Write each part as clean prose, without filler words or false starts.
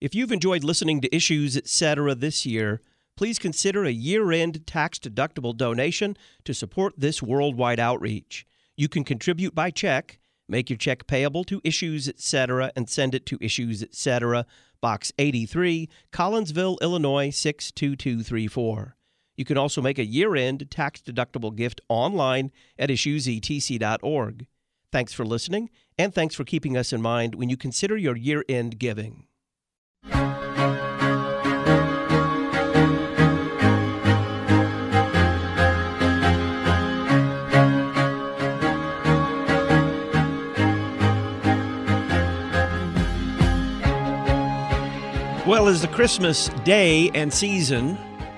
If you've enjoyed listening to Issues, Etc. this year, please consider a year-end tax-deductible donation to support this worldwide outreach. You can contribute by check, make your check payable to Issues, Etc., and send it to Issues, Etc., Box 83, Collinsville, Illinois 62234. You can also make a year-end tax-deductible gift online at issuesetc.org. Thanks for listening, and thanks for keeping us in mind when you consider your year-end giving. Well, as the Christmas day and season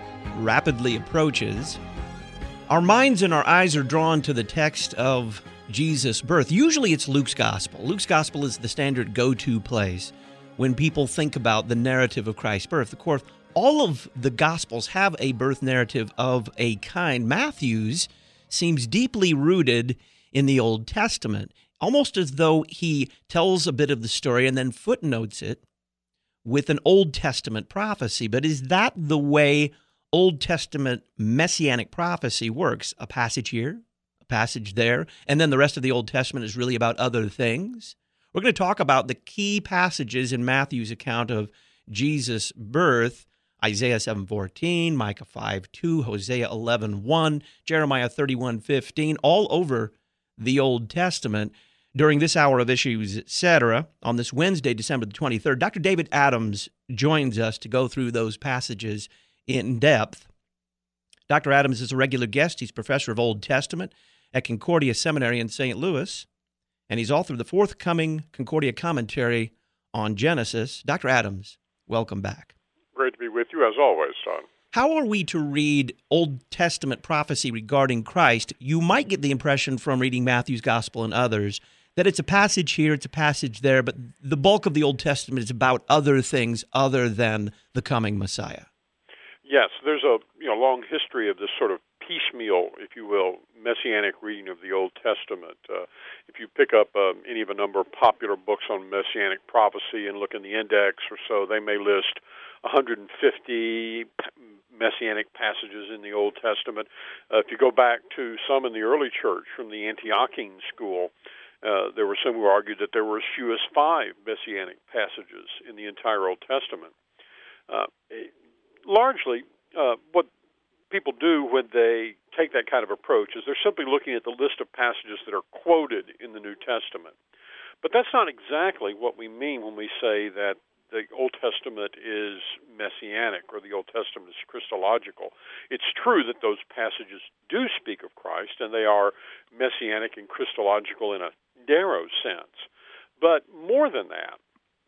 rapidly approaches, our minds and our eyes are drawn to the text of Jesus' birth. Usually it's Luke's Gospel. Luke's Gospel is the standard go-to place when people think about the narrative of Christ's birth. Of course, all of the Gospels have a birth narrative of a kind. Matthew's seems deeply rooted in the Old Testament, almost as though he tells a bit of the story and then footnotes it with an Old Testament prophecy. But is that the way Old Testament messianic prophecy works? A passage here, a passage there, and then the rest of the Old Testament is really about other things? We're going to talk about the key passages in Matthew's account of Jesus' birth: Isaiah 7:14, Micah 5:2, Hosea 11:1, Jeremiah 31:15, all over the Old Testament. During this hour of Issues, Etc., on this Wednesday, December the 23rd, Dr. David Adams joins us to go through those passages in depth. Dr. Adams is a regular guest. He's professor of Old Testament at Concordia Seminary in St. Louis, and he's author of the forthcoming Concordia commentary on Genesis. Dr. Adams, welcome back. Great to be with you, as always, Don. How are we to read Old Testament prophecy regarding Christ? You might get the impression from reading Matthew's Gospel and others that it's a passage here, it's a passage there, but the bulk of the Old Testament is about other things other than the coming Messiah. Yes, there's a long history of this sort of piecemeal, if you will, messianic reading of the Old Testament. If you pick up any of a number of popular books on messianic prophecy and look in the index or so, they may list 150 messianic passages in the Old Testament. If you go back to some in the early church from the Antiochene school, there were some who argued that there were as few as 5 messianic passages in the entire Old Testament. Largely, what people do when they take that kind of approach is they're simply looking at the list of passages that are quoted in the New Testament. But that's not exactly what we mean when we say that the Old Testament is messianic or the Old Testament is Christological. It's true that those passages do speak of Christ, and they are messianic and Christological in a narrow sense. But more than that,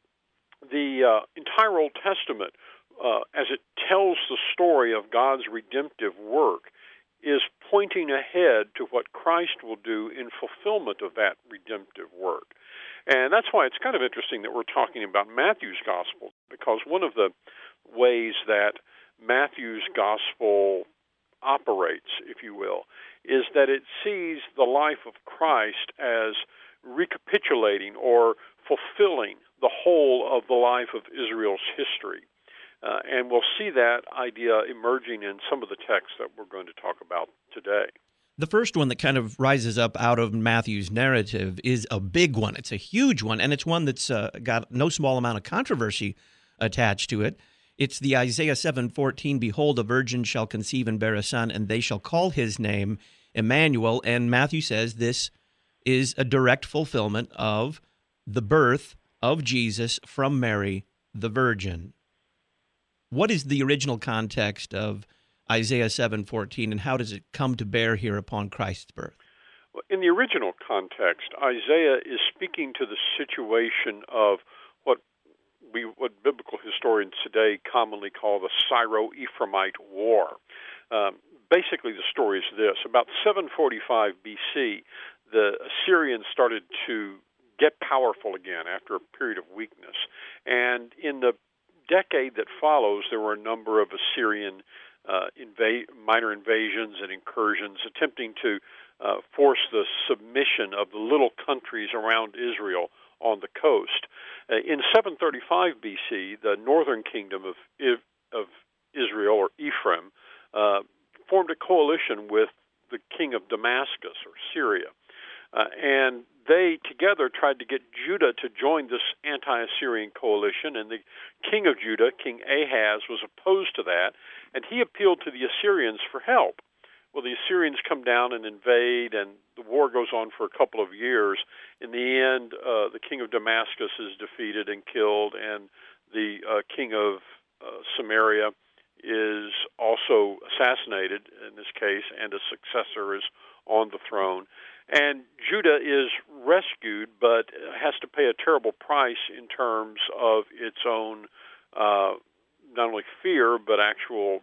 the entire Old Testament, as it tells the story of God's redemptive work, is pointing ahead to what Christ will do in fulfillment of that redemptive work. And that's why it's kind of interesting that we're talking about Matthew's Gospel, because one of the ways that Matthew's Gospel operates, if you will, is that it sees the life of Christ as recapitulating or fulfilling the whole of the life of Israel's history. And we'll see that idea emerging in some of the texts that we're going to talk about today. The first one that kind of rises up out of Matthew's narrative is a big one. It's a huge one, and it's one that's got no small amount of controversy attached to it. It's the Isaiah 7:14, "Behold, a virgin shall conceive and bear a son, and they shall call his name Emmanuel." And Matthew says this is a direct fulfillment of the birth of Jesus from Mary, the virgin. What is the original context of Isaiah 7:14, and how does it come to bear here upon Christ's birth? Well, in the original context, Isaiah is speaking to the situation of what biblical historians today commonly call the Syro-Ephraimite War. Basically, the story is this. About 745 BC, the Assyrians started to get powerful again after a period of weakness. And in the decade that follows, there were a number of Assyrian minor invasions and incursions attempting to force the submission of the little countries around Israel on the coast. In 735 BC, the northern kingdom of Israel, or Ephraim, formed a coalition with the king of Damascus, or Syria. And they together tried to get Judah to join this anti-Assyrian coalition, and the king of Judah, King Ahaz, was opposed to that, and he appealed to the Assyrians for help. Well, the Assyrians come down and invade, and the war goes on for a couple of years. In the end, the king of Damascus is defeated and killed, and the king of Samaria is also assassinated in this case, and a successor is on the throne. And Judah is rescued, but has to pay a terrible price in terms of its own not only fear, but actual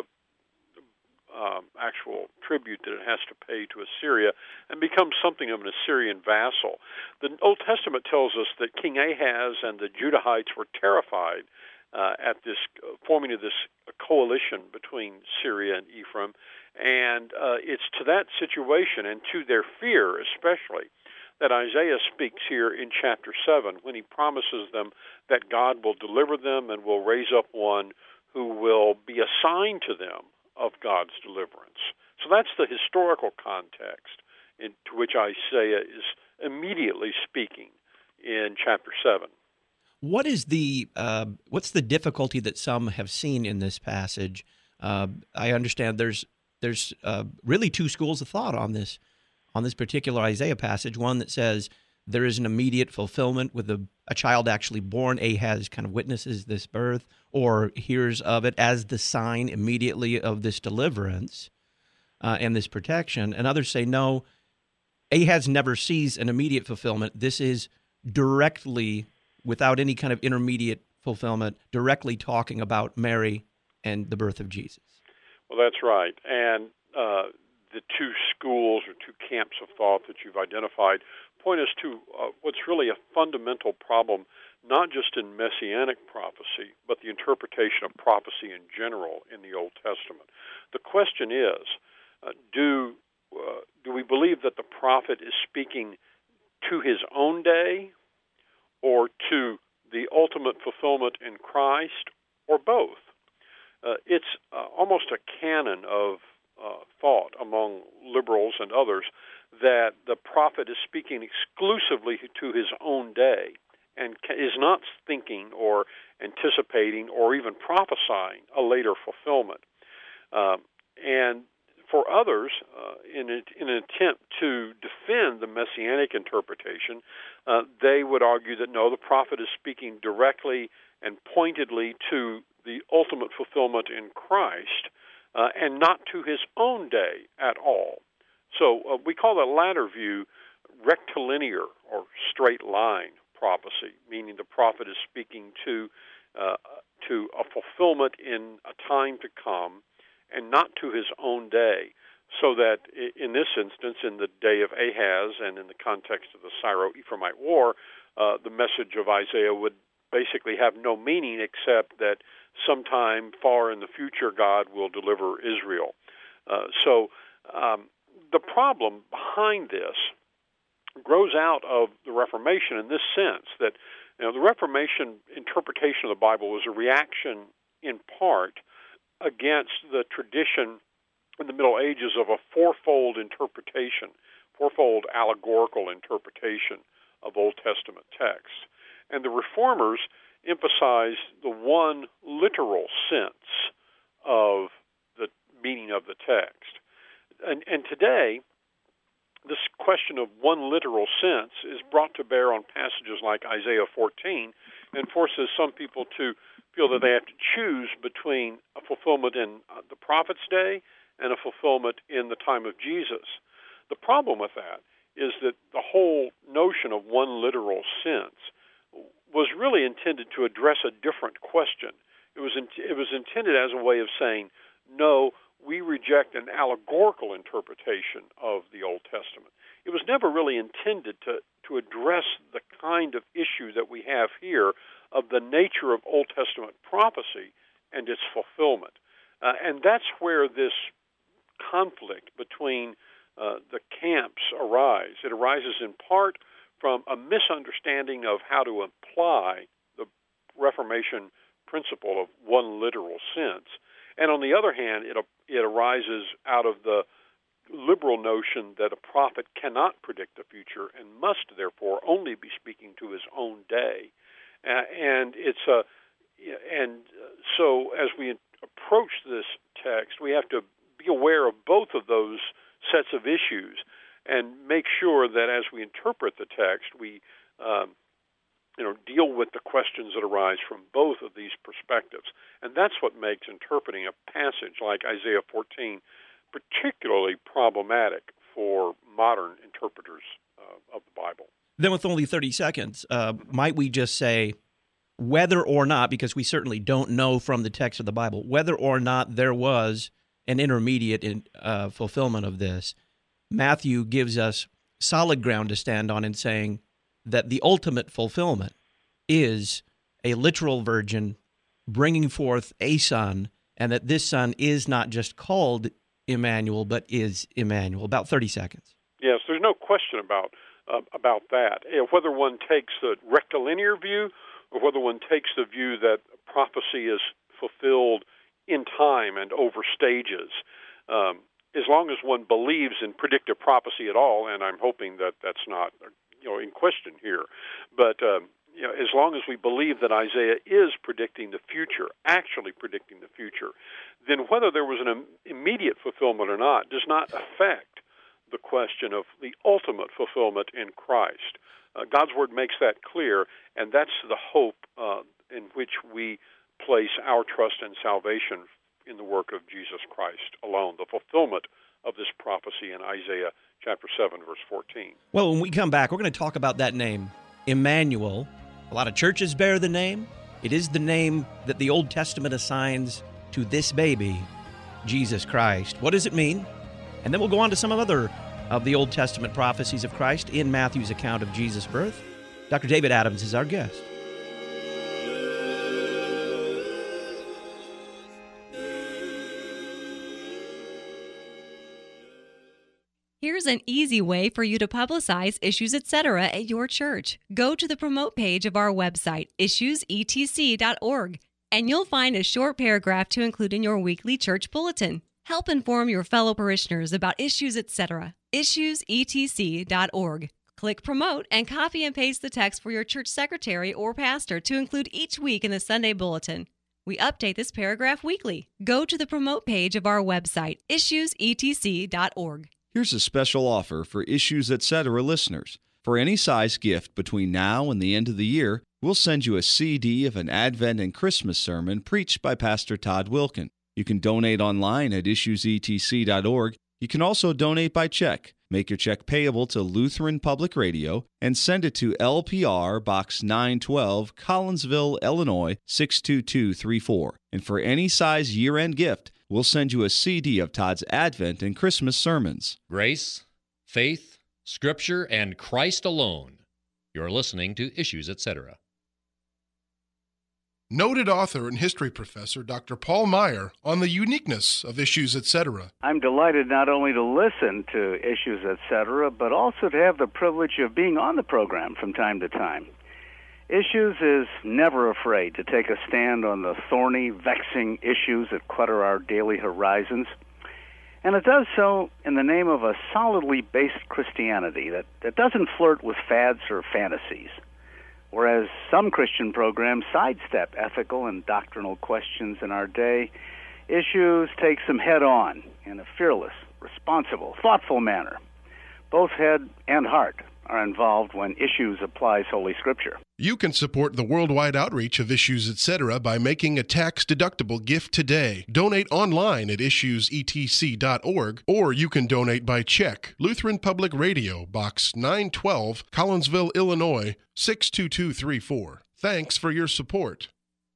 tribute that it has to pay to Assyria, and becomes something of an Assyrian vassal. The Old Testament tells us that King Ahaz and the Judahites were terrified at this forming of this coalition between Syria and Ephraim, and it's to that situation and to their fear especially that Isaiah speaks here in chapter 7, when he promises them that God will deliver them and will raise up one who will be assigned to them of God's deliverance. So that's the historical context into which Isaiah is immediately speaking in chapter 7. What is what's the difficulty that some have seen in this passage? I understand there's really two schools of thought on this particular Isaiah passage. One that says there is an immediate fulfillment with a child actually born. Ahaz kind of witnesses this birth or hears of it as the sign immediately of this deliverance and this protection. And others say, no, Ahaz never sees an immediate fulfillment. This is directly, without any kind of intermediate fulfillment, directly talking about Mary and the birth of Jesus. Well, that's right. And the two schools or two camps of thought that you've identified point us to what's really a fundamental problem, not just in Messianic prophecy, but the interpretation of prophecy in general in the Old Testament. The question is, do we believe that the prophet is speaking to his own day, or to the ultimate fulfillment in Christ, or both? It's almost a canon of thought among liberals and others that the prophet is speaking exclusively to his own day and is not thinking or anticipating or even prophesying a later fulfillment. And for others, in an attempt to defend the Messianic interpretation, they would argue that no, the prophet is speaking directly and pointedly to the ultimate fulfillment in Christ, and not to his own day at all. So we call the latter view rectilinear or straight line prophecy, meaning the prophet is speaking to a fulfillment in a time to come, and not to his own day. So that in this instance, in the day of Ahaz and in the context of the Syro-Ephraimite War, the message of Isaiah would basically have no meaning except that sometime far in the future God will deliver Israel. So the problem behind this grows out of the Reformation in this sense, that the Reformation interpretation of the Bible was a reaction in part against the tradition in the Middle Ages of a fourfold allegorical interpretation of Old Testament texts. And the Reformers emphasized the one literal sense of the meaning of the text. And today, this question of one literal sense is brought to bear on passages like Isaiah 14 and forces some people to feel that they have to choose between a fulfillment in the prophet's day and a fulfillment in the time of Jesus. The problem with that is that the whole notion of one literal sense was really intended to address a different question. It was intended as a way of saying, no, we reject an allegorical interpretation of the Old Testament. It was never really intended to address the kind of issue that we have here of the nature of Old Testament prophecy and its fulfillment. And that's where this conflict between the camps arise. It arises in part from a misunderstanding of how to apply the Reformation principle of one literal sense. And on the other hand, it arises out of the liberal notion that a prophet cannot predict the future and must therefore only be speaking to his own day. So as we approach this text, we have to be aware of both of those sets of issues and make sure that as we interpret the text, we deal with the questions that arise from both of these perspectives. And that's what makes interpreting a passage like Isaiah 14 particularly problematic for modern interpreters of the Bible. Then with only 30 seconds, might we just say whether or not, because we certainly don't know from the text of the Bible, whether or not there was an intermediate fulfillment of this, Matthew gives us solid ground to stand on in saying that the ultimate fulfillment is a literal virgin bringing forth a son, and that this son is not just called Emmanuel, but is Emmanuel. About 30 seconds. Yes, there's no question about that. Whether one takes the rectilinear view or whether one takes the view that prophecy is fulfilled in time and over stages, as long as one believes in predictive prophecy at all, and I'm hoping that that's not in question here, but as long as we believe that Isaiah is predicting the future, actually predicting the future, then whether there was an immediate fulfillment or not does not affect the question of the ultimate fulfillment in Christ. God's Word makes that clear, and that's the hope in which we place our trust and salvation in the work of Jesus Christ alone, the fulfillment of this prophecy in Isaiah chapter 7, verse 14. Well, when we come back, we're going to talk about that name, Emmanuel. A lot of churches bear the name. It is the name that the Old Testament assigns to this baby, Jesus Christ. What does it mean? And then we'll go on to some other of the Old Testament prophecies of Christ in Matthew's account of Jesus' birth. Dr. David Adams is our guest. Here's an easy way for you to publicize Issues Etc. at your church. Go to the promote page of our website, issuesetc.org, and you'll find a short paragraph to include in your weekly church bulletin. Help inform your fellow parishioners about Issues Etc. issuesetc.org. Click Promote and copy and paste the text for your church secretary or pastor to include each week in the Sunday bulletin. We update this paragraph weekly. Go to the promote page of our website, issuesetc.org. Here's a special offer for Issues Etc. listeners. For any size gift between now and the end of the year, we'll send you a CD of an Advent and Christmas sermon preached by Pastor Todd Wilken. You can donate online at issuesetc.org. You can also donate by check. Make your check payable to Lutheran Public Radio and send it to LPR Box 912, Collinsville, Illinois 62234. And for any size year-end gift, we'll send you a CD of Todd's Advent and Christmas sermons. Grace, faith, Scripture, and Christ alone. You're listening to Issues Etc. Noted author and history professor Dr. Paul Meyer on the uniqueness of Issues Etc. I'm delighted not only to listen to Issues Etc., but also to have the privilege of being on the program from time to time. Issues is never afraid to take a stand on the thorny, vexing issues that clutter our daily horizons. And it does so in the name of a solidly based Christianity that doesn't flirt with fads or fantasies. Whereas some Christian programs sidestep ethical and doctrinal questions in our day, Issues takes them head-on in a fearless, responsible, thoughtful manner. Both head and heart are involved when Issues applies Holy Scripture. You can support the worldwide outreach of Issues Etc. by making a tax-deductible gift today. Donate online at issuesetc.org, or you can donate by check. Lutheran Public Radio, Box 912, Collinsville, Illinois 62234. Thanks for your support.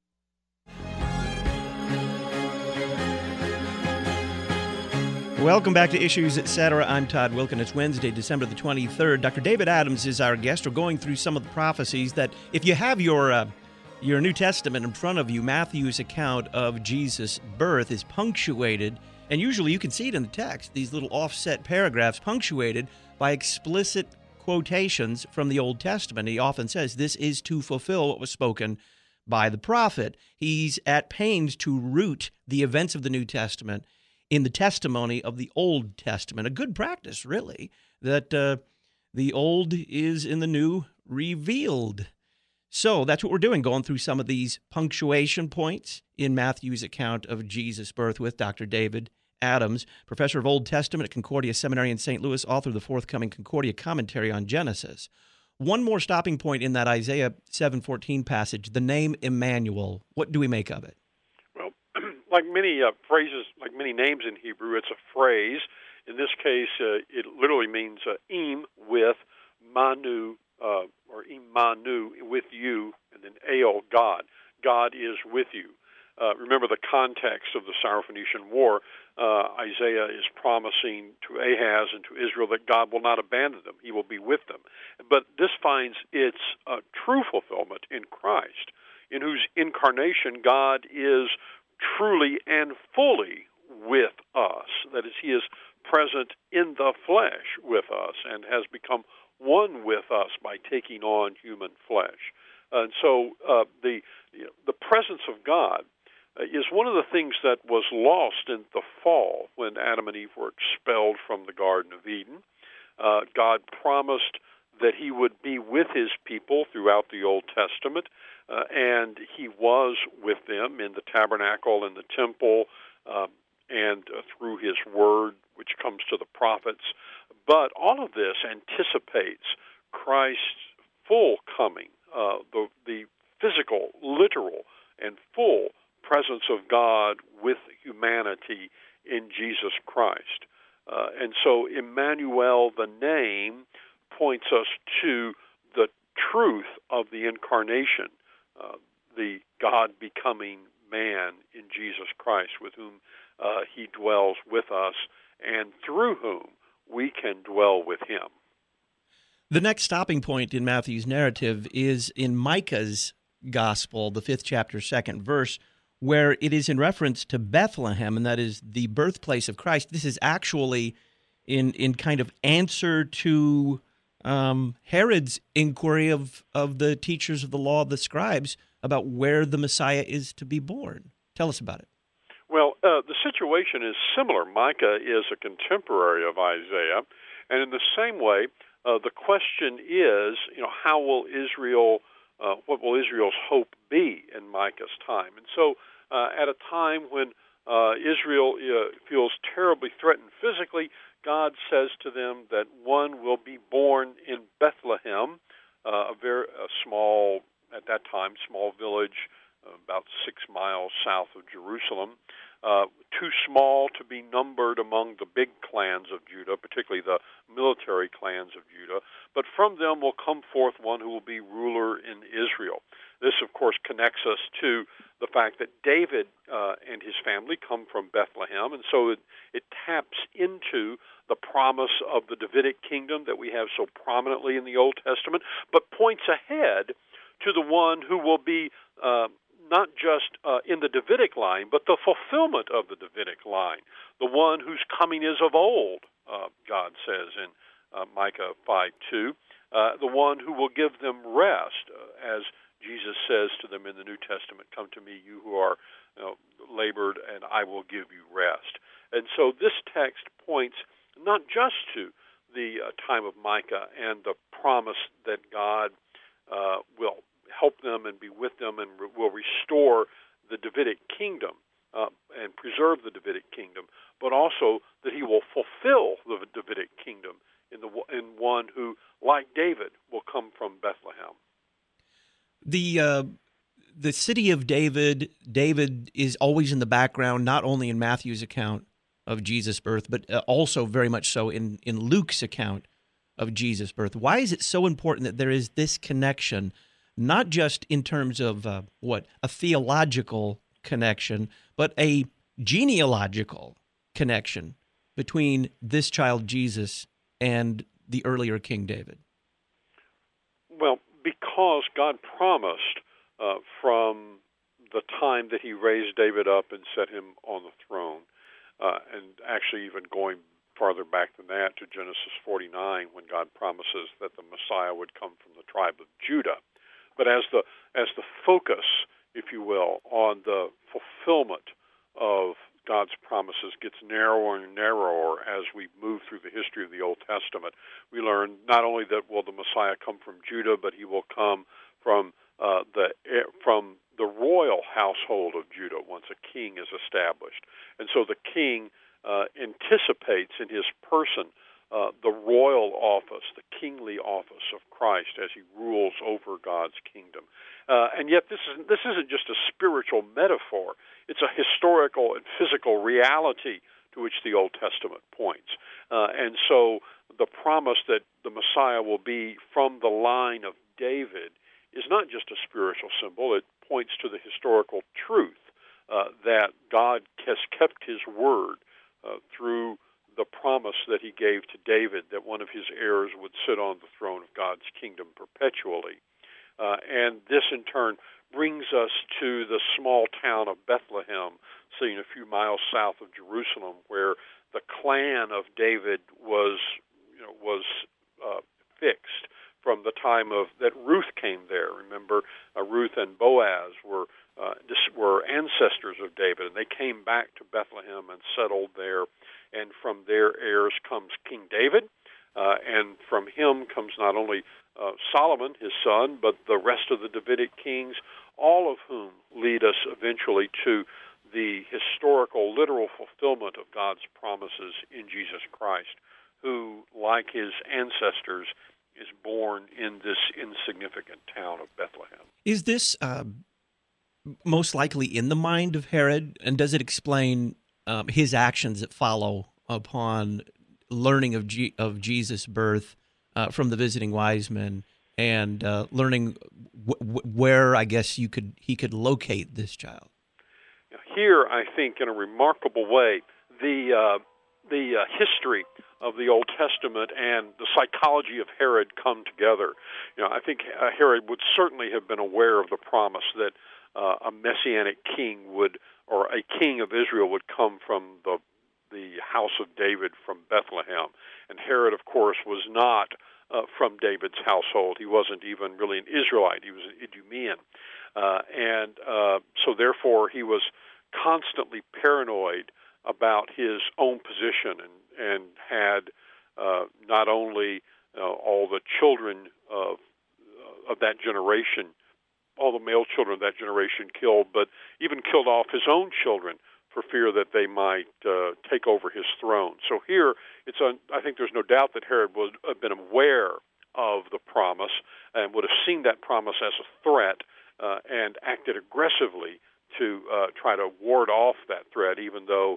Welcome back to Issues Etc. I'm Todd Wilken. It's Wednesday, December the 23rd. Dr. David Adams is our guest. We're going through some of the prophecies that, if you have your New Testament in front of you, Matthew's account of Jesus' birth is punctuated, and usually you can see it in the text, these little offset paragraphs punctuated by explicit quotations from the Old Testament. He often says this is to fulfill what was spoken by the prophet. He's at pains to root the events of the New Testament in the testimony of the Old Testament. A good practice, really, that the Old is in the New revealed. So that's what we're doing, going through some of these punctuation points in Matthew's account of Jesus' birth with Dr. David Adams, professor of Old Testament at Concordia Seminary in St. Louis, author of the forthcoming Concordia Commentary on Genesis. One more stopping point in that Isaiah 7:14 passage, the name Emmanuel. What do we make of it? Well, like many phrases, like many names in Hebrew, it's a phrase. In this case, it literally means im, with, manu, or imanu, with you, and then el, God. God is with you. Remember the context of the Syrophoenician War. Isaiah is promising to Ahaz and to Israel that God will not abandon them. He will be with them. But this finds its true fulfillment in Christ, in whose incarnation God is truly and fully with us. That is, he is present in the flesh with us and has become one with us by taking on human flesh. And so the presence of God is one of the things that was lost in the fall when Adam and Eve were expelled from the Garden of Eden. God promised that he would be with his people throughout the Old Testament, and he was with them in the tabernacle and the temple and through his word, which comes to the prophets. But all of this anticipates Christ's full coming, the physical, literal, and full presence of God with humanity in Jesus Christ. And so Emmanuel, the name, points us to the truth of the incarnation, the God becoming man in Jesus Christ, with whom he dwells with us and through whom we can dwell with him. The next stopping point in Matthew's narrative is in Micah's gospel, the 5th chapter, 2nd verse, where it is in reference to Bethlehem, and that is the birthplace of Christ. This is actually in kind of answer to Herod's inquiry of the teachers of the law, the scribes, about where the Messiah is to be born. Tell us about it. Well, the situation is similar. Micah is a contemporary of Isaiah, and in the same way, the question is, how will Israel, what will Israel's hope be in Micah's time? And so, at a time when Israel feels terribly threatened physically, God says to them that one will be born in Bethlehem, a small, at that time, small village about 6 miles south of Jerusalem, too small to be numbered among the big clans of Judah, particularly the military clans of Judah, but from them will come forth one who will be ruler in Israel. This, of course, connects us to the fact that David and his family come from Bethlehem, and so it taps into the promise of the Davidic kingdom that we have so prominently in the Old Testament, but points ahead to the one who will be not just in the Davidic line, but the fulfillment of the Davidic line, the one whose coming is of old, God says in Micah 5:2, the one who will give them rest, as Jesus says to them in the New Testament, "Come to me, you who are labored, and I will give you rest." And so this text points not just to the time of Micah and the promise that God will help them and be with them and will restore the Davidic kingdom and preserve the Davidic kingdom, but also that he will fulfill the Davidic kingdom in one who, like David, will come from Bethlehem. The city of David is always in the background, not only in Matthew's account of Jesus' birth, but also very much so in Luke's account of Jesus' birth. Why is it so important that there is this connection, not just in terms of a theological connection, but a genealogical connection between this child Jesus and the earlier King David? Well, because God promised from the time that he raised David up and set him on the throne, and actually even going farther back than that, to Genesis 49, when God promises that the Messiah would come from the tribe of Judah. But as the focus, if you will, on the fulfillment of God's promises gets narrower and narrower as we move through the history of the Old Testament, we learn not only that will the Messiah come from Judah, but he will come from the royal household of Judah once a king is established. And so the king anticipates in his person the royal office, the kingly office of Christ as he rules over God's kingdom. And yet this isn't just a spiritual metaphor. It's a historical and physical reality to which the Old Testament points. And so the promise that the Messiah will be from the line of David is not just a spiritual symbol. It points to the historical truth that God has kept his word through the promise that he gave to David that one of his heirs would sit on the throne of God's kingdom perpetually. And this, in turn, brings us to the small town of Bethlehem, sitting a few miles south of Jerusalem, where the clan of David was fixed from the time that Ruth came there. Remember, Ruth and Boaz were ancestors of David, and they came back to Bethlehem and settled there. And from their heirs comes King David, and from him comes not only Solomon, his son, but the rest of the Davidic kings, all of whom lead us eventually to the historical, literal fulfillment of God's promises in Jesus Christ, who, like his ancestors, is born in this insignificant town of Bethlehem. Is this most likely in the mind of Herod, and does it explain his actions that follow upon learning of Jesus' birth from the visiting wise men, and learning where, I guess, he could locate this child? Here, I think, in a remarkable way, the history of the Old Testament and the psychology of Herod come together. I think Herod would certainly have been aware of the promise that a messianic king or a king of Israel would come from the house of David from Bethlehem. And Herod, of course, was not from David's household. He wasn't even really an Israelite. He was an Idumean. And so therefore he was constantly paranoid about his own position, and had not only all the children of that generation, all the male children of that generation killed, but even killed off his own children for fear that they might take over his throne. So here, I think there's no doubt that Herod would have been aware of the promise and would have seen that promise as a threat and acted aggressively to try to ward off that threat, even though,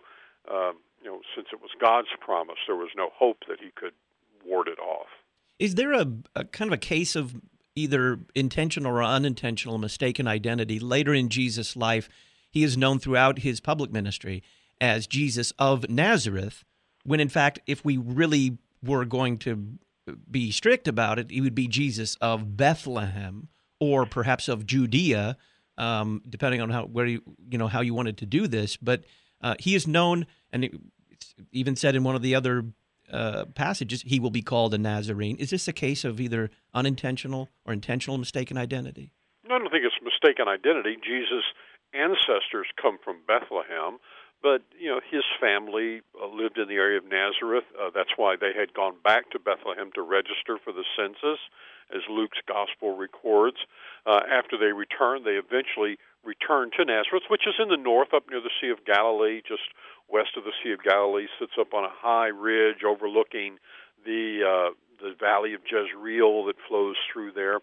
since it was God's promise, there was no hope that he could ward it off. Is there a kind of a case of either intentional or unintentional mistaken identity? Later in Jesus' life, he is known throughout his public ministry as Jesus of Nazareth, when in fact, if we really were going to be strict about it, he would be Jesus of Bethlehem, or perhaps of Judea, depending on how you wanted to do this. But he is known, and it's even said in one of the other passages, he will be called a Nazarene. Is this a case of either unintentional or intentional mistaken identity? No, I don't think it's mistaken identity. Jesus' ancestors come from Bethlehem, but his family lived in the area of Nazareth. That's why they had gone back to Bethlehem to register for the census, as Luke's gospel records. After they returned, they eventually returned to Nazareth, which is in the north, up near the Sea of Galilee, just west of the Sea of Galilee, sits up on a high ridge overlooking the valley of Jezreel that flows through there.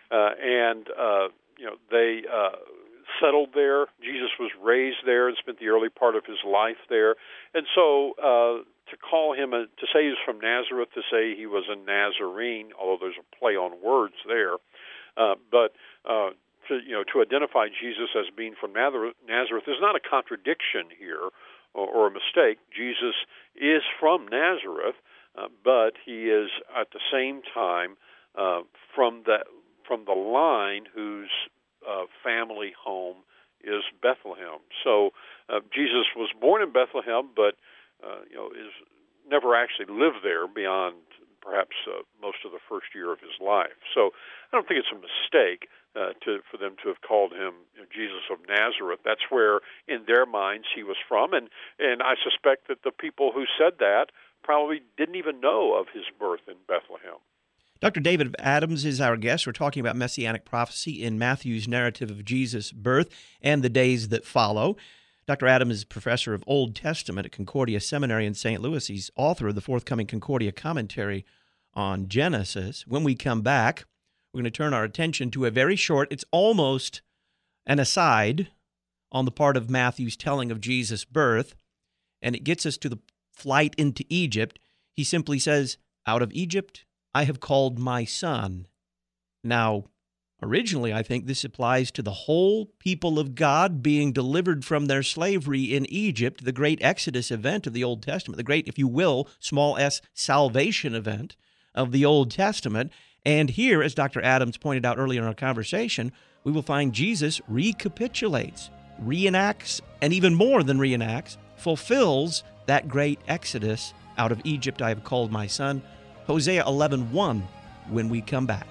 They settled there. Jesus was raised there and spent the early part of his life there. And so to call him, to say he was from Nazareth, to say he was a Nazarene, although there's a play on words there, but to identify Jesus as being from Nazareth is not a contradiction here or a mistake. Jesus is from Nazareth, but he is at the same time from the line whose family home is Bethlehem. So Jesus was born in Bethlehem, but never actually lived there beyond perhaps most of the first year of his life. So I don't think it's a mistake for them to have called him Jesus of Nazareth. That's where, in their minds, he was from, and I suspect that the people who said that probably didn't even know of his birth in Bethlehem. Dr. David Adams is our guest. We're talking about Messianic prophecy in Matthew's narrative of Jesus' birth and the days that follow. Dr. Adams is professor of Old Testament at Concordia Seminary in St. Louis. He's author of the forthcoming Concordia commentary on Genesis. When we come back, we're going to turn our attention to a very short, it's almost an aside on the part of Matthew's telling of Jesus' birth, and it gets us to the flight into Egypt. He simply says, "Out of Egypt I have called my son." Now, originally, I think this applies to the whole people of God being delivered from their slavery in Egypt, the great Exodus event of the Old Testament, the great, if you will, small s, salvation event of the Old Testament. And here, as Dr. Adams pointed out earlier in our conversation, we will find Jesus recapitulates, reenacts, and even more than reenacts, fulfills that great Exodus. Out of Egypt I have called my son. Hosea 11:1, when we come back.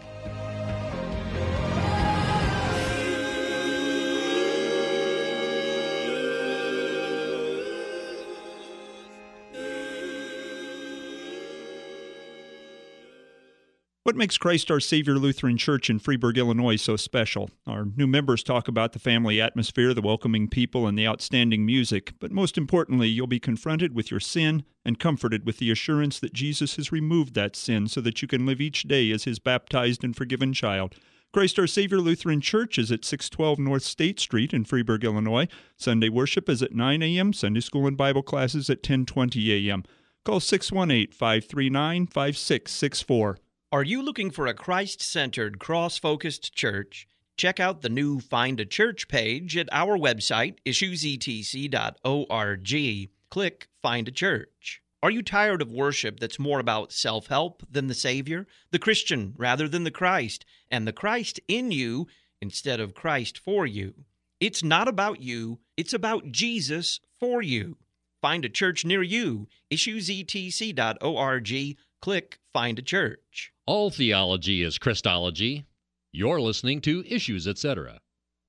What makes Christ Our Savior Lutheran Church in Freeburg, Illinois so special? Our new members talk about the family atmosphere, the welcoming people, and the outstanding music. But most importantly, you'll be confronted with your sin and comforted with the assurance that Jesus has removed that sin so that you can live each day as His baptized and forgiven child. Christ Our Savior Lutheran Church is at 612 North State Street in Freeburg, Illinois. Sunday worship is at 9 a.m., Sunday school and Bible classes at 10:20 a.m. Call 618-539-5664. Are you looking for a Christ-centered, cross-focused church? Check out the new Find a Church page at our website, issuesetc.org. Click Find a Church. Are you tired of worship that's more about self-help than the Savior, the Christian rather than the Christ, and the Christ in you instead of Christ for you? It's not about you, it's about Jesus for you. Find a church near you, issuesetc.org. Click Find a Church. All theology is Christology. You're listening to Issues, Etc.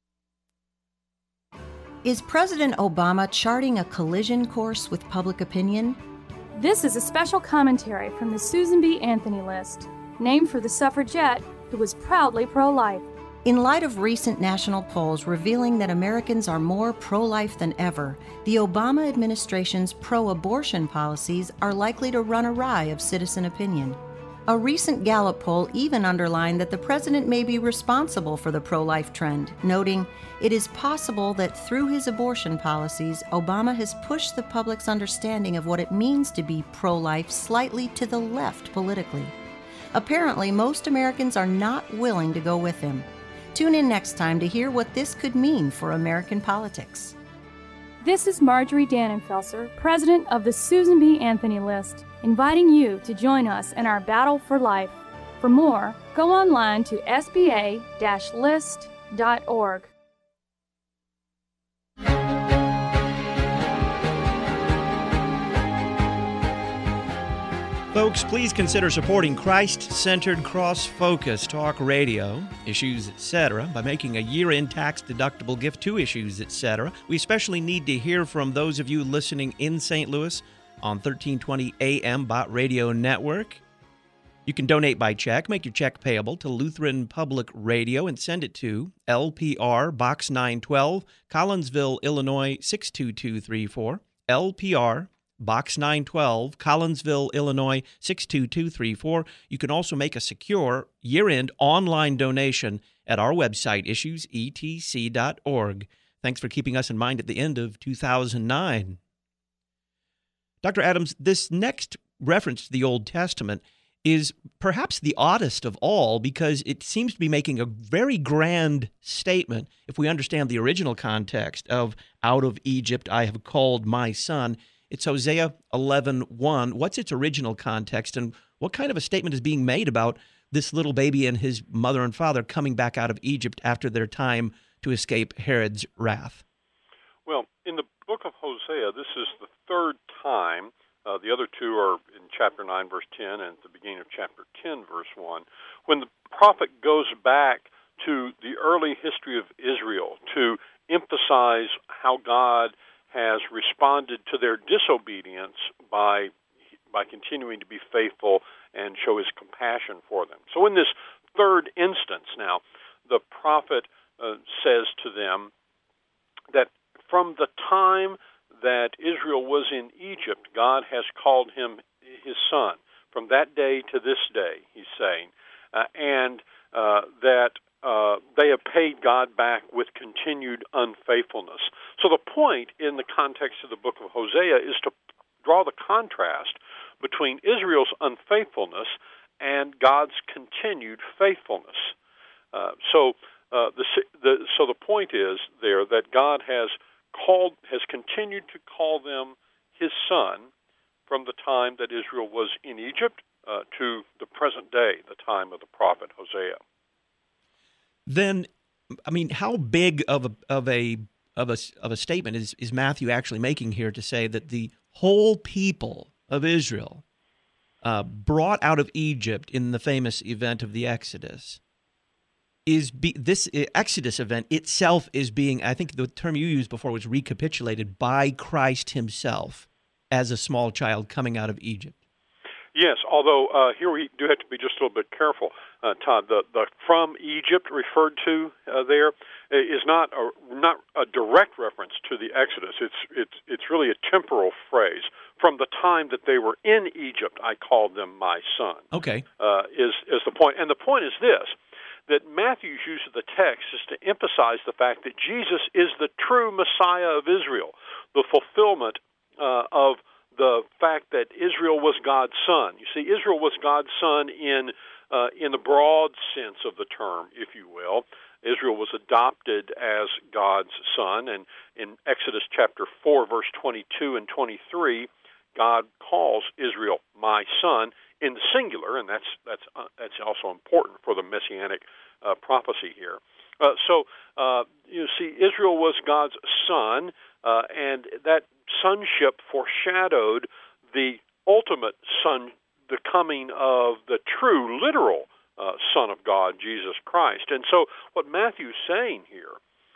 Is President Obama charting a collision course with public opinion? This is a special commentary from the Susan B. Anthony List, named for the suffragette who was proudly pro-life. In light of recent national polls revealing that Americans are more pro-life than ever, the Obama administration's pro-abortion policies are likely to run awry of citizen opinion. A recent Gallup poll even underlined that the president may be responsible for the pro-life trend, noting, "It is possible that through his abortion policies, Obama has pushed the public's understanding of what it means to be pro-life slightly to the left politically." Apparently, most Americans are not willing to go with him. Tune in next time to hear what this could mean for American politics. This is Marjorie Dannenfelser, president of the Susan B. Anthony List, inviting you to join us in our battle for life. For more, go online to sba-list.org. Folks, please consider supporting Christ-centered, cross-focused talk radio, Issues, Etc., by making a year-end tax-deductible gift to Issues, Etc. We especially need to hear from those of you listening in St. Louis on 1320 AM Bot Radio Network. You can donate by check. Make your check payable to Lutheran Public Radio and send it to LPR Box 912, Collinsville, Illinois 62234. LPR Box 912, Collinsville, Illinois 62234. You can also make a secure year-end online donation at our website, issuesetc.org. Thanks for keeping us in mind at the end of 2009. Dr. Adams, this next reference to the Old Testament is perhaps the oddest of all because it seems to be making a very grand statement if we understand the original context of "Out of Egypt I have called my son." It's Hosea 11:1. What's its original context, and what kind of a statement is being made about this little baby and his mother and father coming back out of Egypt after their time to escape Herod's wrath? Well, in the book of Hosea, this is the third time The other two are in chapter 9, verse 10, and at the beginning of chapter 10, verse 1. When the prophet goes back to the early history of Israel to emphasize how God has responded to their disobedience by continuing to be faithful and show his compassion for them. So in this third instance now, the prophet says to them that from the time that Israel was in Egypt, God has called him his son. From that day to this day, he's saying, and that they have paid God back with continued unfaithfulness. So the point in the context of the book of Hosea is to draw the contrast between Israel's unfaithfulness and God's continued faithfulness. So the point is there that God has continued to call them his son from the time that Israel was in Egypt to the present day, the time of the prophet Hosea. Then, I mean, how big of a statement is Matthew actually making here to say that the whole people of Israel brought out of Egypt in the famous event of the Exodus? This Exodus event itself is being, I think the term you used before was recapitulated by Christ himself as a small child coming out of Egypt. Yes, although here we do have to be just a little bit careful, Todd. The from Egypt referred to there is not a direct reference to the Exodus. It's really a temporal phrase. From the time that they were in Egypt, I called them my son. Okay, is the point, and the point is this: that Matthew's use of the text is to emphasize the fact that Jesus is the true Messiah of Israel, the fulfillment of the fact that Israel was God's son. You see, Israel was God's son in the broad sense of the term, if you will. Israel was adopted as God's son, and in Exodus chapter 4, verse 22 and 23, God calls Israel my son in the singular, and that's also important for the messianic prophecy here. So you see, Israel was God's son, and that sonship foreshadowed the ultimate son, the coming of the true, literal Son of God, Jesus Christ. And so what Matthew's saying here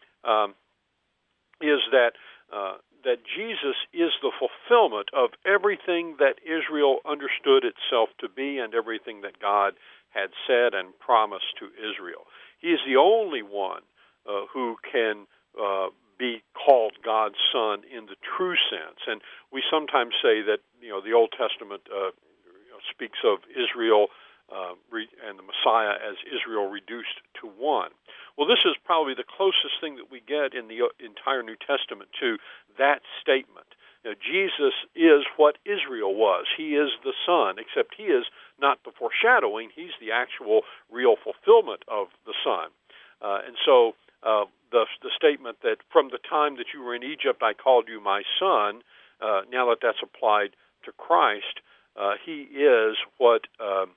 is that Jesus is the fulfillment of everything that Israel understood itself to be and everything that God had said and promised to Israel. He is the only one who can be called God's son in the true sense. And we sometimes say that the Old Testament speaks of Israel and the Messiah as Israel reduced to one. Well, this is probably the closest thing that we get in the entire New Testament to that statement. Jesus is what Israel was. He is the Son, except he is not the foreshadowing. He's the actual real fulfillment of the Son. And so the statement that from the time that you were in Egypt, I called you my son, now that that's applied to Christ, he is what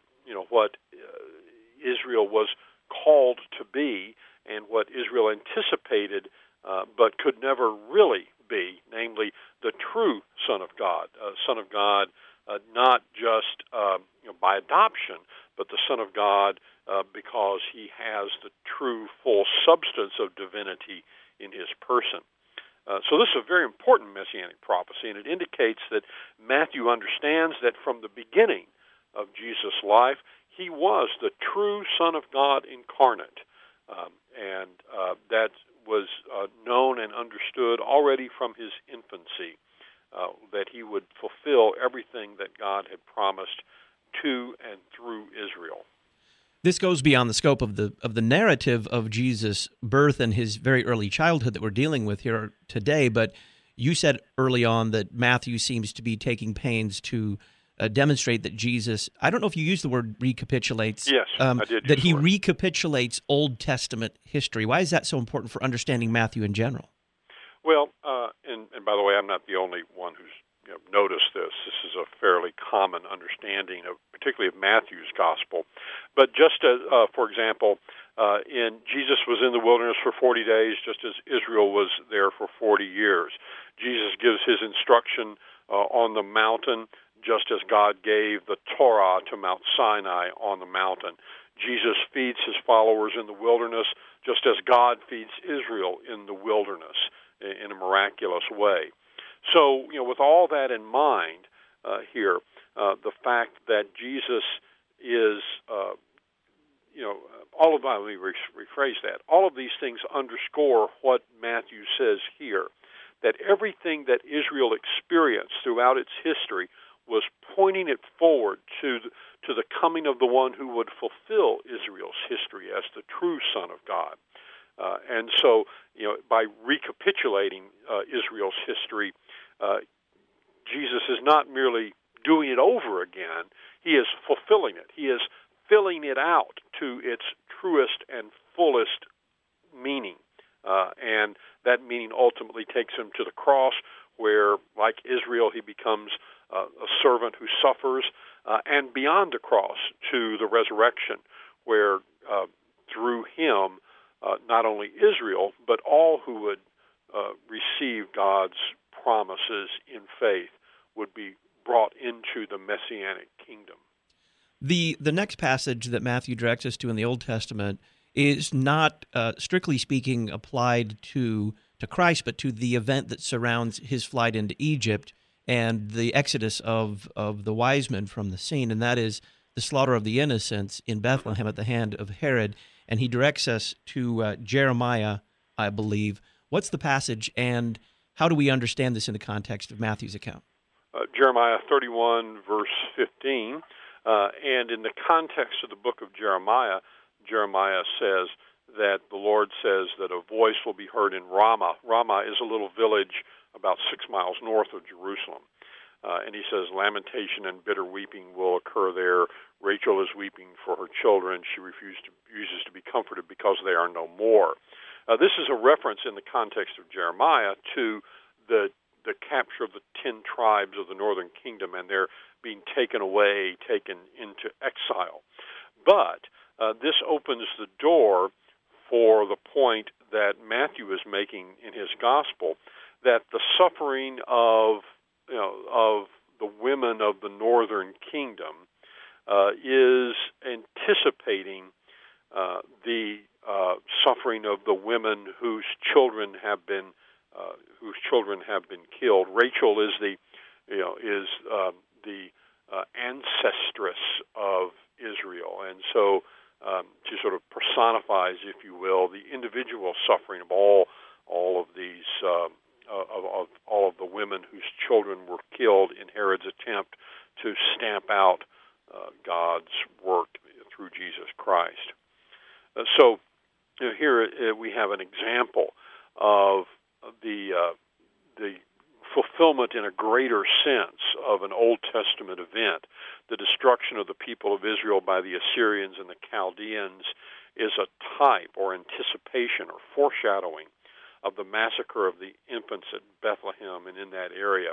Israel was called to be and what Israel anticipated but could never really be, namely the true Son of God, not just by adoption, but the Son of God because he has the true full substance of divinity in his person. So this is a very important messianic prophecy, and it indicates that Matthew understands that from the beginning of Jesus' life, he was the true Son of God incarnate, and that was known and understood already from his infancy, that he would fulfill everything that God had promised to and through Israel. This goes beyond the scope of the narrative of Jesus' birth and his very early childhood that we're dealing with here today, but you said early on that Matthew seems to be taking pains to demonstrate that Jesus, I don't know if you used the word recapitulates. Yes, I did. That he recapitulates Old Testament history. Why is that so important for understanding Matthew in general? Well, and by the way, I'm not the only one who's noticed this. This is a fairly common understanding of, particularly of Matthew's gospel. But just as, for example, Jesus was in the wilderness for 40 days, just as Israel was there for 40 years. Jesus gives his instruction on the mountain, just as God gave the Torah to Mount Sinai on the mountain. Jesus feeds his followers in the wilderness, just as God feeds Israel in the wilderness in a miraculous way. So, with all that in mind here, the fact that Jesus is, let me rephrase that. All of these things underscore what Matthew says here, that everything that Israel experienced throughout its history was pointing it forward to the coming of the one who would fulfill Israel's history as the true Son of God. And so, by recapitulating Israel's history, Jesus is not merely doing it over again. He is fulfilling it. He is filling it out to its truest and fullest meaning. And that meaning ultimately takes him to the cross, where, like Israel, he becomes a servant who suffers, and beyond the cross to the resurrection, where through him, not only Israel, but all who would receive God's promises in faith would be brought into the Messianic kingdom. The next passage that Matthew directs us to in the Old Testament is not, strictly speaking, applied to Christ, but to the event that surrounds his flight into Egypt and the exodus of the wise men from the scene, and that is the slaughter of the innocents in Bethlehem at the hand of Herod. And he directs us to Jeremiah, I believe. What's the passage, and how do we understand this in the context of Matthew's account? Jeremiah 31, verse 15. And in the context of the book of Jeremiah, Jeremiah says that the Lord says that a voice will be heard in Ramah. Ramah is a little village about 6 miles north of Jerusalem. And he says, lamentation and bitter weeping will occur there. Rachel is weeping for her children. She refuses to be comforted because they are no more. This is a reference in the context of Jeremiah to the capture of the 10 tribes of the northern kingdom, and they're being taken away, taken into exile. But this opens the door for the point that Matthew is making in his gospel, that the suffering of the women of the northern kingdom is anticipating the suffering of the women whose children have been killed. Rachel is the ancestress of Israel, and so she sort of personifies, if you will, the individual suffering of all of these of all of the women whose children were killed in Herod's attempt to stamp out God's work through Jesus Christ. So here we have an example of the fulfillment in a greater sense of an Old Testament event. The destruction of the people of Israel by the Assyrians and the Chaldeans is a type or anticipation or foreshadowing of the massacre of the infants at Bethlehem and in that area,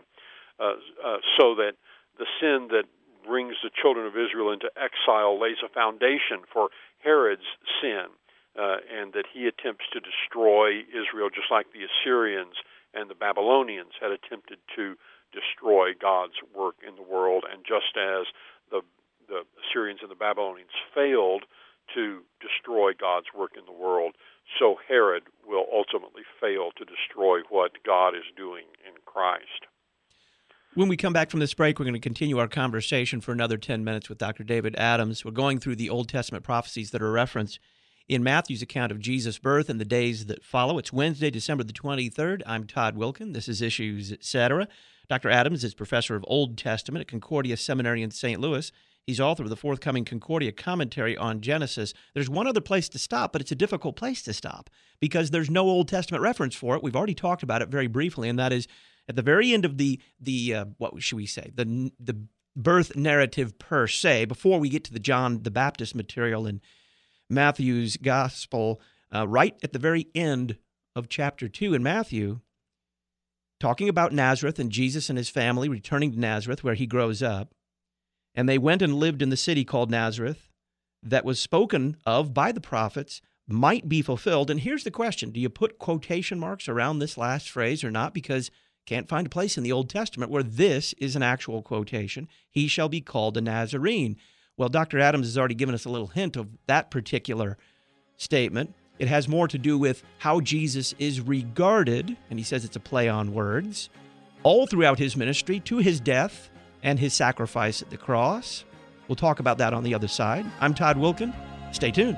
so that the sin that brings the children of Israel into exile lays a foundation for Herod's sin, and that he attempts to destroy Israel just like the Assyrians and the Babylonians had attempted to destroy God's work in the world. And just as the Assyrians and the Babylonians failed to destroy God's work in the world, so Herod will ultimately fail to destroy what God is doing in Christ. When we come back from this break, we're going to continue our conversation for another 10 minutes with Dr. David Adams. We're going through the Old Testament prophecies that are referenced in Matthew's account of Jesus' birth and the days that follow. It's Wednesday, December the 23rd. I'm Todd Wilkin. This is Issues, Etc. Dr. Adams is professor of Old Testament at Concordia Seminary in St. Louis. He's author of the forthcoming Concordia commentary on Genesis. There's one other place to stop, but it's a difficult place to stop because there's no Old Testament reference for it. We've already talked about it very briefly, and that is at the very end of the what should we say, the birth narrative per se, before we get to the John the Baptist material in Matthew's Gospel, right at the very end of chapter 2 in Matthew, talking about Nazareth and Jesus and his family returning to Nazareth where he grows up. And they went and lived in the city called Nazareth that was spoken of by the prophets, might be fulfilled. And here's the question. Do you put quotation marks around this last phrase or not? Because Can't find a place in the Old Testament where this is an actual quotation. He shall be called a Nazarene. Well, Dr. Adams has already given us a little hint of that particular statement. It has more to do with how Jesus is regarded, and he says it's a play on words, all throughout his ministry to his death and his sacrifice at the cross. We'll talk about that on the other side. I'm Todd Wilken. Stay tuned.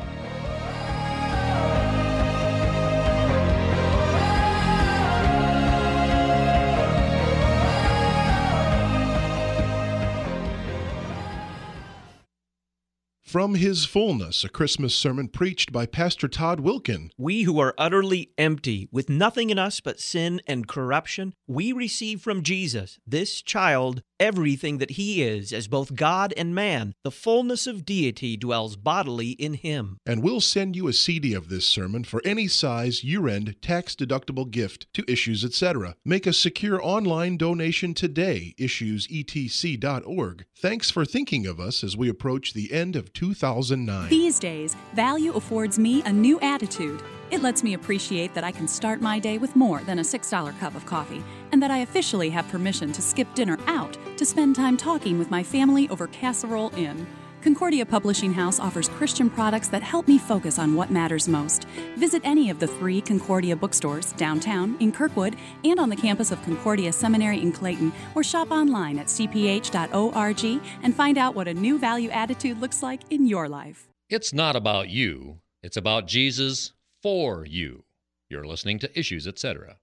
From His Fullness, a Christmas sermon preached by Pastor Todd Wilken. We who are utterly empty, with nothing in us but sin and corruption, we receive from Jesus, this child, everything that he is, as both God and man. The fullness of deity dwells bodily in him. And we'll send you a CD of this sermon for any size year-end tax-deductible gift to Issues Etc. Make a secure online donation today, issuesetc.org. Thanks for thinking of us as we approach the end of 2009. These days, value affords me a new attitude. It lets me appreciate that I can start my day with more than a $6 cup of coffee, and that I officially have permission to skip dinner out to spend time talking with my family over Casserole Inn. Concordia Publishing House offers Christian products that help me focus on what matters most. Visit any of the 3 Concordia bookstores downtown, in Kirkwood, and on the campus of Concordia Seminary in Clayton, or shop online at cph.org and find out what a new value attitude looks like in your life. It's not about you. It's about Jesus for you. You're listening to Issues, Etc.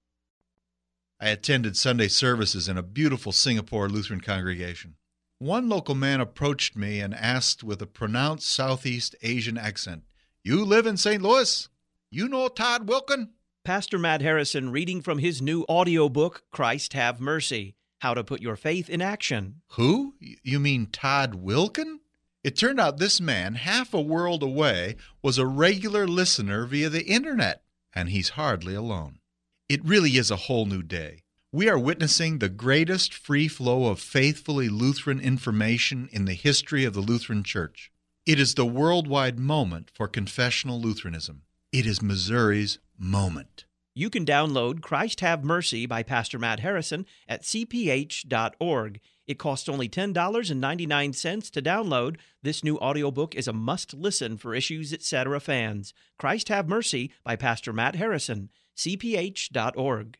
I attended Sunday services in a beautiful Singapore Lutheran congregation. One local man approached me and asked with a pronounced Southeast Asian accent, "You live in St. Louis? You know Todd Wilken?" Pastor Matt Harrison reading from his new audiobook, Christ Have Mercy, How to Put Your Faith in Action. Who? You mean Todd Wilken? It turned out this man, half a world away, was a regular listener via the internet, and he's hardly alone. It really is a whole new day. We are witnessing the greatest free flow of faithfully Lutheran information in the history of the Lutheran Church. It is the worldwide moment for confessional Lutheranism. It is Missouri's moment. You can download Christ Have Mercy by Pastor Matt Harrison at cph.org. It costs only $10.99 to download. This new audiobook is a must-listen for Issues Etc. fans. Christ Have Mercy by Pastor Matt Harrison, cph.org.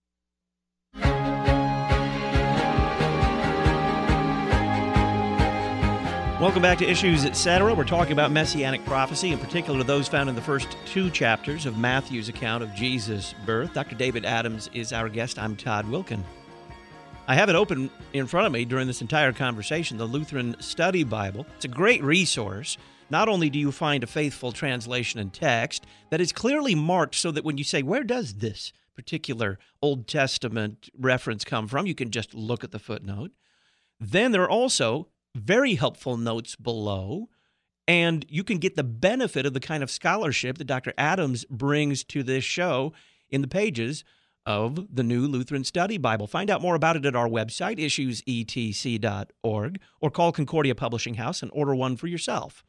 Welcome back to Issues Etc. We're talking about Messianic prophecy, in particular those found in the first 2 chapters of Matthew's account of Jesus' birth. Dr. David Adams is our guest. I'm Todd Wilken. I have it open in front of me during this entire conversation, the Lutheran Study Bible. It's a great resource. Not only do you find a faithful translation and text that is clearly marked so that when you say, where does this particular Old Testament reference come from, you can just look at the footnote. Then there are also very helpful notes below, and you can get the benefit of the kind of scholarship that Dr. Adams brings to this show in the pages of the new Lutheran Study Bible. Find out more about it at our website, issuesetc.org, or call Concordia Publishing House and order one for yourself.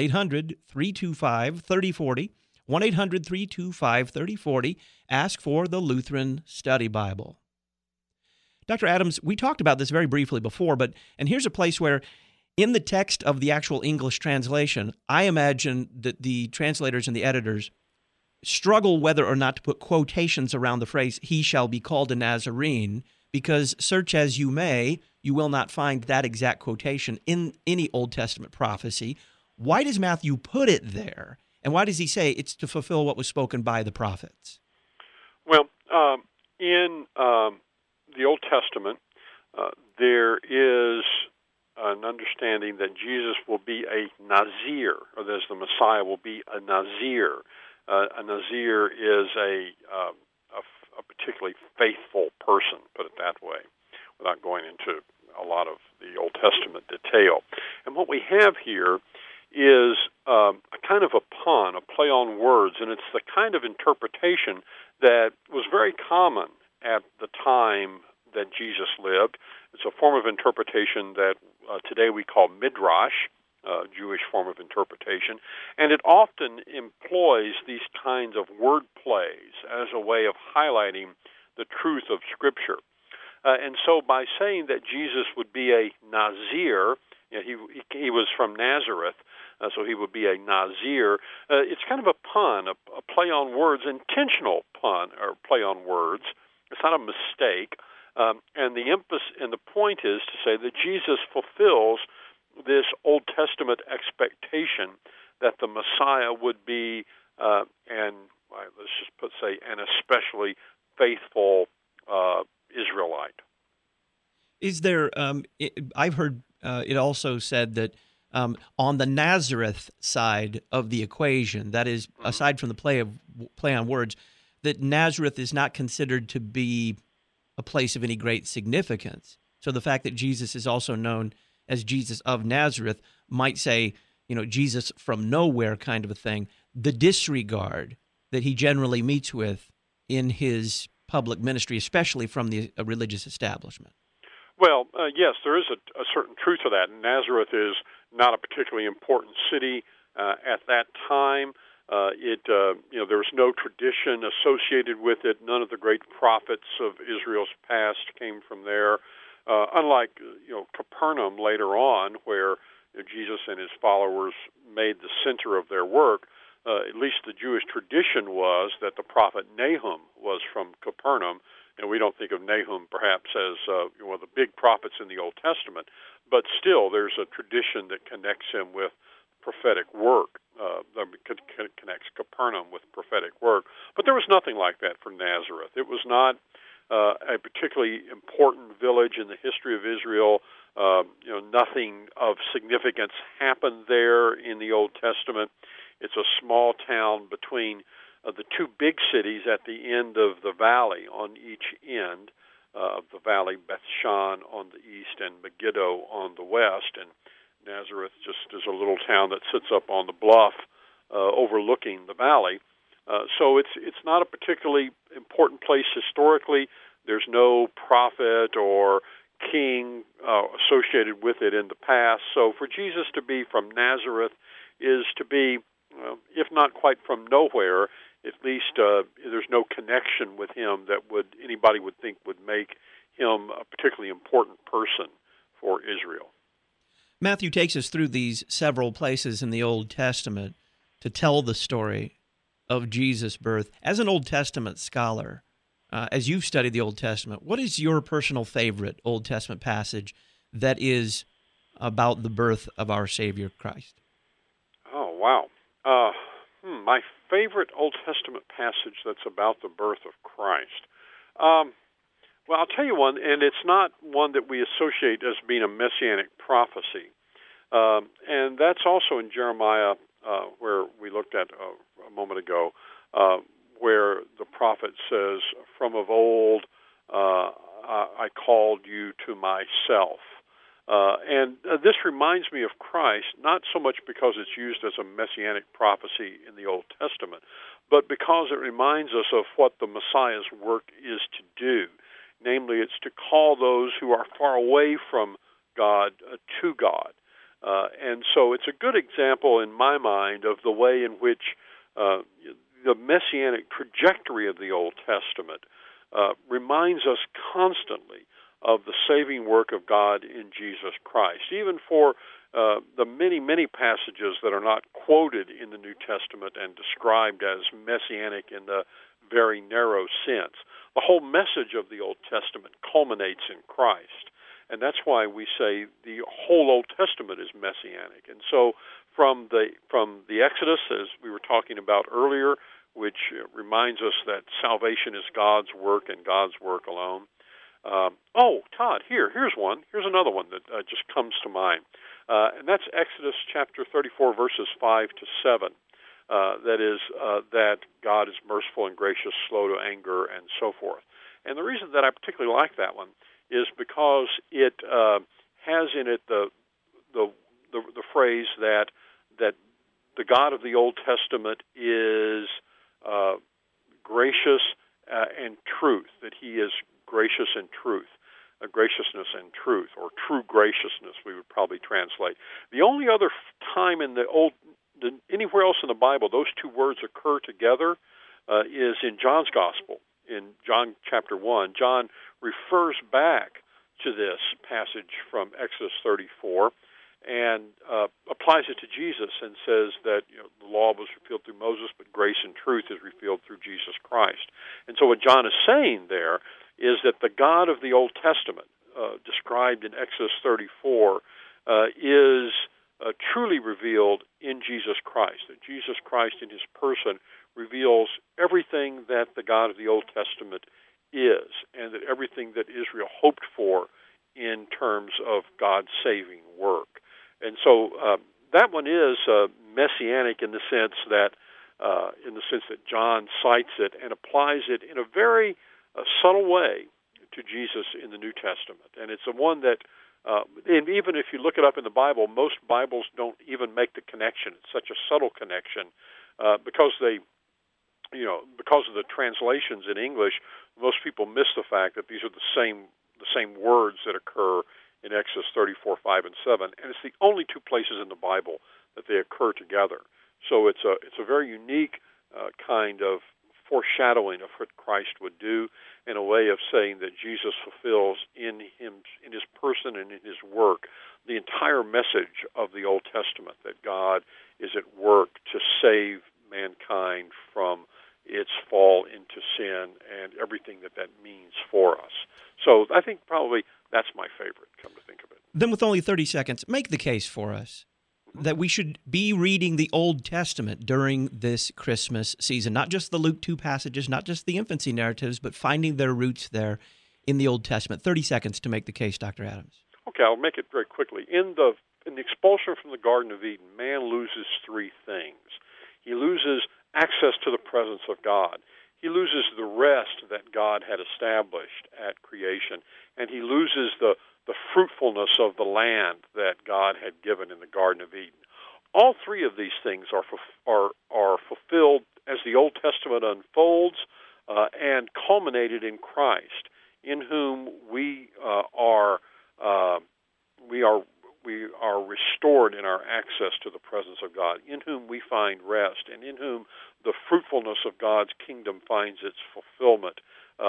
1-800-325-3040, 1-800-325-3040. Ask for the Lutheran Study Bible. Dr. Adams, we talked about this very briefly before, and here's a place where in the text of the actual English translation, I imagine that the translators and the editors struggle whether or not to put quotations around the phrase, he shall be called a Nazarene, because search as you may, you will not find that exact quotation in any Old Testament prophecy. Why does Matthew put it there? And why does he say it's to fulfill what was spoken by the prophets? Well, in the Old Testament, there is an understanding that Jesus will be a Nazir, or that the Messiah will be a Nazir. A Nazir is a particularly faithful person, put it that way, without going into a lot of the Old Testament detail. And what we have here is a kind of a pun, a play on words, and it's the kind of interpretation that was very common at the time that Jesus lived. It's a form of interpretation that today we call midrash, Jewish form of interpretation, and it often employs these kinds of word plays as a way of highlighting the truth of Scripture. And so by saying that Jesus would be a Nazir, he was from Nazareth, so he would be a Nazir, it's kind of a pun, a play on words, intentional pun or play on words. It's not a mistake. And the emphasis and the point is to say that Jesus fulfills this Old Testament expectation that the Messiah would be, an especially faithful Israelite. Is there? I've heard it also said that on the Nazareth side of the equation, that is, aside from the play on words, that Nazareth is not considered to be a place of any great significance. So the fact that Jesus is also known as Jesus of Nazareth might say, Jesus from nowhere kind of a thing. The disregard that he generally meets with in his public ministry, especially from the religious establishment. Well, yes, there is a certain truth to that. Nazareth is not a particularly important city at that time. There was no tradition associated with it. None of the great prophets of Israel's past came from there. Unlike Capernaum later on, where Jesus and his followers made the center of their work. At least the Jewish tradition was that the prophet Nahum was from Capernaum, and we don't think of Nahum perhaps as one of the big prophets in the Old Testament, but still there's a tradition that connects him with prophetic work, connects Capernaum with prophetic work. But there was nothing like that for Nazareth. It was not a particularly important village in the history of Israel. Nothing of significance happened there in the Old Testament. It's a small town between the two big cities at the end of the valley, on each end of the valley, Beth-Shan on the east and Megiddo on the west. And Nazareth just is a little town that sits up on the bluff overlooking the valley. So it's not a particularly important place historically. There's no prophet or king associated with it in the past. So for Jesus to be from Nazareth is to be, if not quite from nowhere, at least there's no connection with him that anybody would think would make him a particularly important person for Israel. Matthew takes us through these several places in the Old Testament to tell the story of Jesus' birth. As an Old Testament scholar, as you've studied the Old Testament, what is your personal favorite Old Testament passage that is about the birth of our Savior Christ? Oh, wow. My favorite Old Testament passage that's about the birth of Christ. Well, I'll tell you one, and it's not one that we associate as being a messianic prophecy. And that's also in Jeremiah, where we looked at a moment ago, where the prophet says, "From of old I called you to myself." And this reminds me of Christ, not so much because it's used as a messianic prophecy in the Old Testament, but because it reminds us of what the Messiah's work is to do. Namely, it's to call those who are far away from God to God. And so it's a good example in my mind of the way in which the messianic trajectory of the Old Testament reminds us constantly of the saving work of God in Jesus Christ. Even for the many, many passages that are not quoted in the New Testament and described as messianic in the very narrow sense, the whole message of the Old Testament culminates in Christ. And that's why we say the whole Old Testament is messianic. And so from the Exodus, as we were talking about earlier, which reminds us that salvation is God's work and God's work alone. Todd, here's one. Here's another one that just comes to mind. And that's Exodus chapter 34, verses 5 to 7. That is, that God is merciful and gracious, slow to anger, and so forth. And the reason that I particularly like that one is because it has in it the phrase that the God of the Old Testament is gracious and truth, that he is gracious and truth, graciousness and truth, or true graciousness we would probably translate. The only other time in anywhere else in the Bible those two words occur together is in John's Gospel. in John chapter 1, John refers back to this passage from Exodus 34 and applies it to Jesus and says that the law was revealed through Moses, but grace and truth is revealed through Jesus Christ. And so what John is saying there is that the God of the Old Testament, described in Exodus 34, is truly revealed in Jesus Christ, that Jesus Christ in his person reveals everything that the God of the Old Testament is, and that everything that Israel hoped for in terms of God's saving work. And so that one is messianic in the sense that John cites it and applies it in a very subtle way to Jesus in the New Testament. And it's a one that, and even if you look it up in the Bible, most Bibles don't even make the connection. It's such a subtle connection because of the translations in English. Most people miss the fact that these are the same words that occur in Exodus 34, 5, and 7, and it's the only two places in the Bible that they occur together. So it's a very unique kind of foreshadowing of what Christ would do, in a way of saying that Jesus fulfills in his person and in his work, the entire message of the Old Testament, that God is at work to save mankind from its fall into sin and everything that means for us. So I think probably that's my favorite, come to think of it. Then with only 30 seconds, make the case for us that we should be reading the Old Testament during this Christmas season, not just the Luke 2 passages, not just the infancy narratives, but finding their roots there in the Old Testament. 30 seconds to make the case, Dr. Adams. Okay, I'll make it very quickly. In the expulsion from the Garden of Eden, man loses three things. He loses access to the presence of God. He loses the rest that God had established at creation, and he loses the fruitfulness of the land that God had given in the Garden of Eden. All three of these things are fulfilled as the Old Testament unfolds and culminated in Christ, in whom we are restored in our access to the presence of God, in whom we find rest, and in whom the fruitfulness of God's kingdom finds its fulfillment,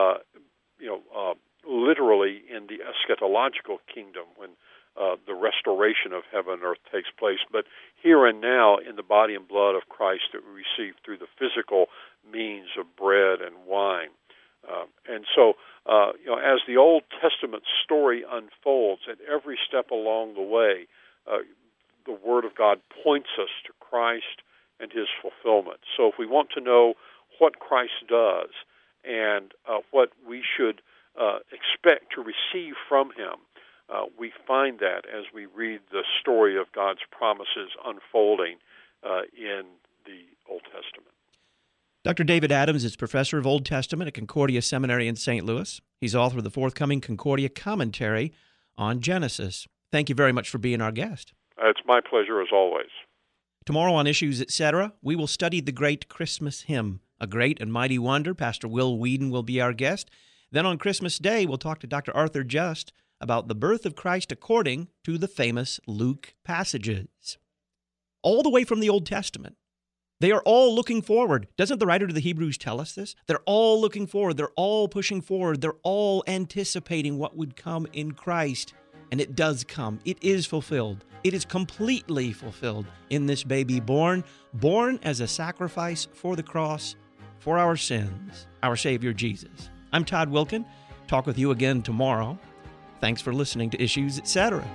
literally in the eschatological kingdom when the restoration of heaven and earth takes place, but here and now in the body and blood of Christ that we receive through the physical means of bread and wine. And so, as the Old Testament story unfolds, at every step along the way, the Word of God points us to Christ and his fulfillment. So if we want to know what Christ does and what we should expect to receive from him, we find that as we read the story of God's promises unfolding in the Old Testament. Dr. David Adams is professor of Old Testament at Concordia Seminary in St. Louis. He's author of the forthcoming Concordia Commentary on Genesis. Thank you very much for being our guest. It's my pleasure, as always. Tomorrow on Issues, Etc., we will study the great Christmas hymn, A Great and Mighty Wonder. Pastor Will Whedon will be our guest. Then on Christmas Day, we'll talk to Dr. Arthur Just about the birth of Christ according to the famous Luke passages. All the way from the Old Testament. They are all looking forward. Doesn't the writer to the Hebrews tell us this? They're all looking forward. They're all pushing forward. They're all anticipating what would come in Christ. And it does come. It is fulfilled. It is completely fulfilled in this baby born as a sacrifice for the cross, for our sins, our Savior Jesus. I'm Todd Wilkin. Talk with you again tomorrow. Thanks for listening to Issues, Etc.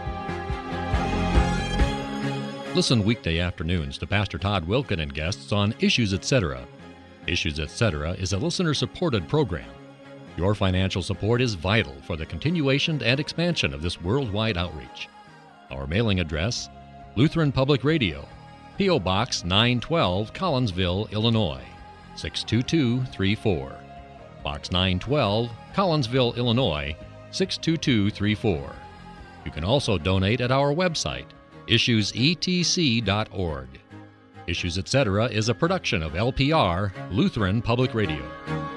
Listen weekday afternoons to Pastor Todd Wilkin and guests on Issues, Etc. Issues, Etc. is a listener-supported program. Your financial support is vital for the continuation and expansion of this worldwide outreach. Our mailing address, Lutheran Public Radio, P.O. Box 912, Collinsville, Illinois, 62234. Box 912, Collinsville, Illinois, 62234. You can also donate at our website, issuesetc.org. Issues, Etc. is a production of LPR, Lutheran Public Radio.